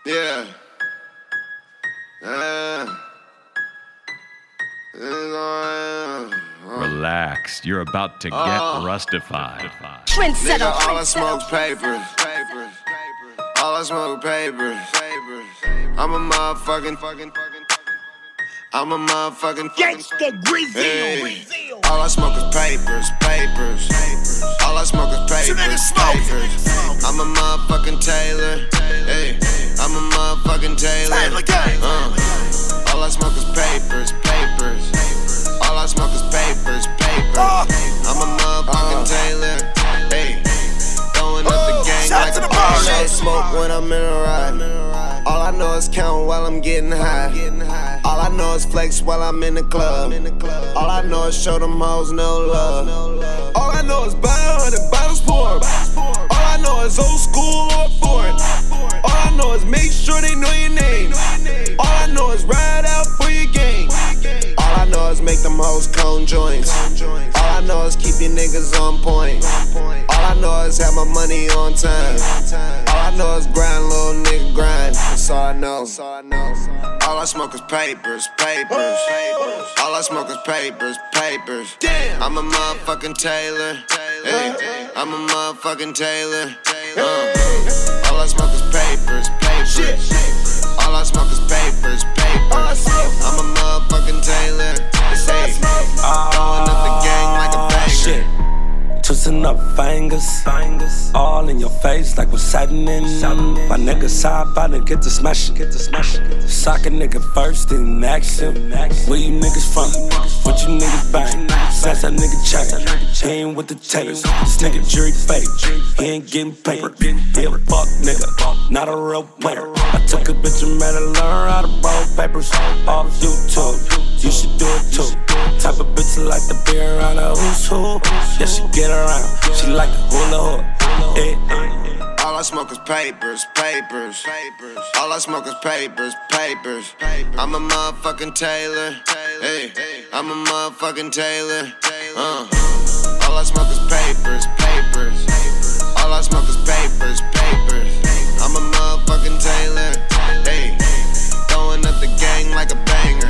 Yeah. Relax, you're about to get rustified. Nigga, all I smoke's papers. All I smoke papers. I'm a motherfucking Gangsta Grizzly. Hey. All I smoke is papers. All I smoke is papers. I'm a motherfucking Taylor. Hey. I'm a motherfucking Taylor. All I smoke is papers. All I smoke is papers. I'm a motherfucking Taylor. Hey. Throwing up the gang like a ball. I smoke when I'm in a ride. All I know is count while I'm getting high. All I know is flex while I'm in the club. All I know is show them hoes no love. All I know is buy 100 bottles pour 'em. All I know is old school or foreign. All I know is make sure they know your name. All I know is ride out for your game. All I know is make them hoes cone joints. All I know is keep your niggas on point. All I know is have my money on time. All I know is grind, little nigga grind. That's all I know. All I smoke is papers. All I smoke is papers. I'm a motherfucking Taylor. Hey, I'm a motherfucking Taylor. All I smoke is papers. All I smoke is papers. I'm a motherfucking Taylor. Hey, throwing up the gang like a banger. Twisting up fingers, all in your face like what's happening. My niggas high about to get to smashing. Sock a nigga first in action. Where you niggas from? What you niggas bang? Snatch that nigga chain. He ain't with the tape. This nigga jury fake. He ain't getting paper. He a fuck nigga, not a real player. I took a bitch and made her learn how to roll papers off YouTube. You should do it too. Type of bitch like the beer around the who's who. Yeah, she get around. She like the hula hoop. All I smoke is papers. All I smoke is papers. I'm a motherfucking Taylor. Hey, I'm a motherfucking Taylor. All I smoke is papers. All I smoke is papers. I'm a motherfucking Taylor. Hey, throwing up the gang like a banger.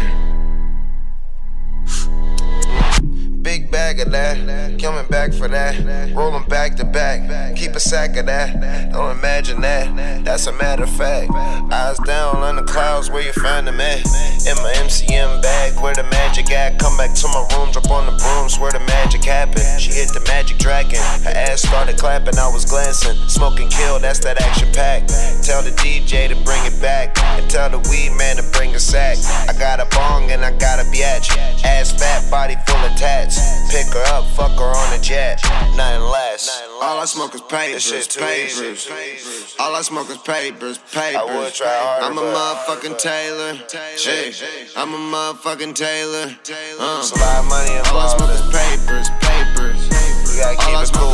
Big bag of that, coming back for that. Rolling back to back, keep a sack of that. Don't imagine that, that's a matter of fact. Eyes down on the clouds, where you find them at? In my MCM bag, where the magic at? Come back to my room, drop on the brooms, where the magic happened. She hit the magic dragon, her ass started clapping, I was glancing. Smoking kill, that's that action pack. Tell the DJ to bring it back, and tell the weed man to bring a sack. I got a bong and I got a biatch. Ass fat, body full of tats. Pick her up, fuck her on a jet. Nothing less. All I smoke is papers. All I smoke is papers. I would try harder, I'm a motherfucking Taylor. Hey, I'm a motherfucking Taylor. It's a lot of money involved. All I smoke is papers. You gotta keep it cool.